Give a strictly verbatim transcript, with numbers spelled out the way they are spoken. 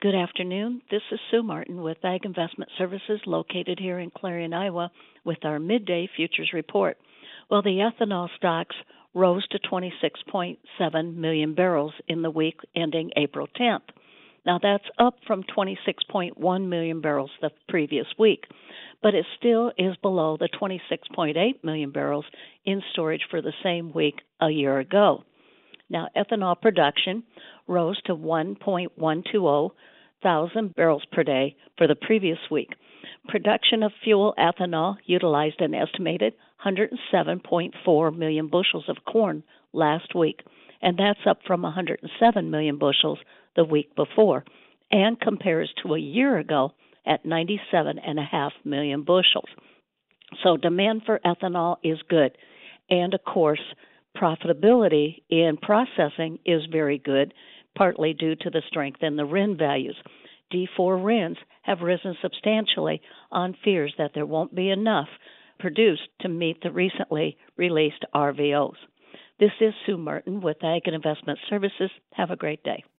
Good afternoon. This is Sue Martin with Ag Investment Services located here in Clarion, Iowa, with our midday futures report. Well, the ethanol stocks rose to twenty-six point seven million barrels in the week ending April tenth. Now, that's up from twenty-six point one million barrels the previous week, but it still is below the twenty-six point eight million barrels in storage for the same week a year ago. Now, ethanol production rose to one point one two zero thousand barrels per day for the previous week. Production of fuel ethanol utilized an estimated one hundred seven point four million bushels of corn last week, and that's up from one hundred seven million bushels the week before, and compares to a year ago at ninety-seven point five million bushels. So demand for ethanol is good, and of course, profitability in processing is very good, partly due to the strength in the R I N values. D four R I Ns have risen substantially on fears that there won't be enough produced to meet the recently released R V Os. This is Sue Martin with Ag and Investment Services. Have a great day.